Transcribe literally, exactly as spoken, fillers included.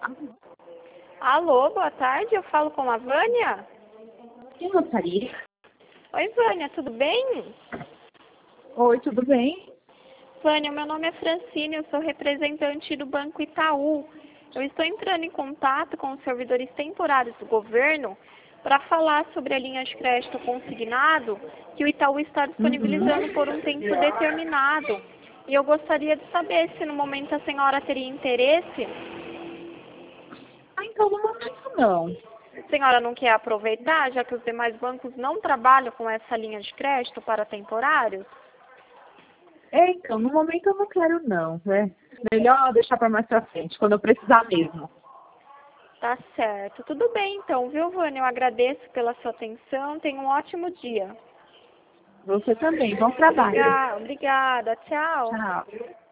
Alô, boa tarde, eu falo com a Vânia? Quem gostaria? Oi, Vânia, tudo bem? Oi, tudo bem? Vânia, meu nome é Francine, eu sou representante do Banco Itaú. Eu estou entrando em contato com os servidores temporários do governo para falar sobre a linha de crédito consignado que o Itaú está disponibilizando Uhum. por um tempo determinado. E eu gostaria de saber se no momento a senhora teria interesse. Ah, então no momento não. A senhora não quer aproveitar, já que os demais bancos não trabalham com essa linha de crédito para temporários? É, então, no momento eu não quero não, né? Melhor deixar para mais pra frente, quando eu precisar mesmo. Tá certo. Tudo bem então, viu, Vânia? Eu agradeço pela sua atenção. Tenha um ótimo dia. Você também, bom trabalho. Obrigada, obrigada. Tchau. Tchau.